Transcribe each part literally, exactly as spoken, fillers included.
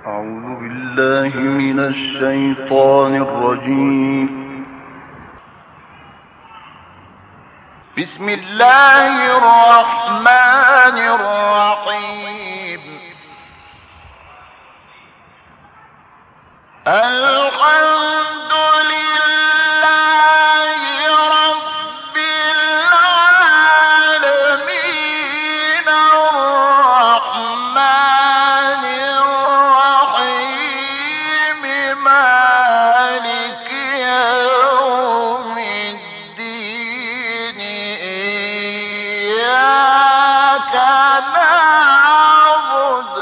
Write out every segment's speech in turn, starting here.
أعوذ بالله من الشيطان الرجيم. بسم الله الرحمن الرحيم. الحمد لله رب العالمين الرحمن الرحيم مالك يوم الدين إياك نعبد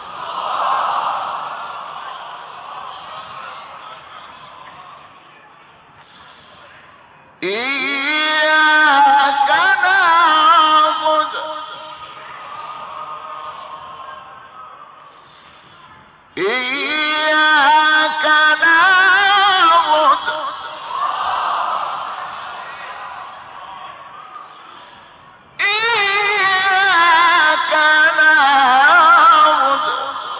إياك نعبد إياك نعبد إياك نعبد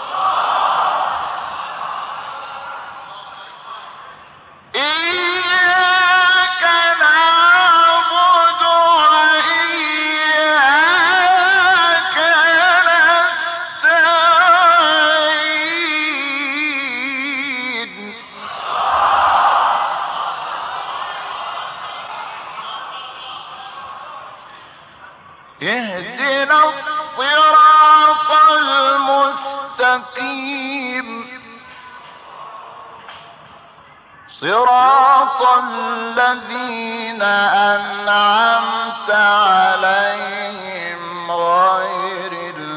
إياك نعبد وإياك نستعين. اهدنا الصراط المستقيم صراط الذين أنعمت عليهم غير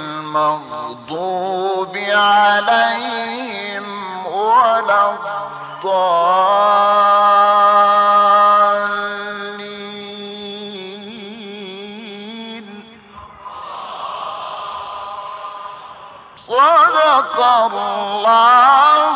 المغضوب عليهم ولا الضالين. صدق الله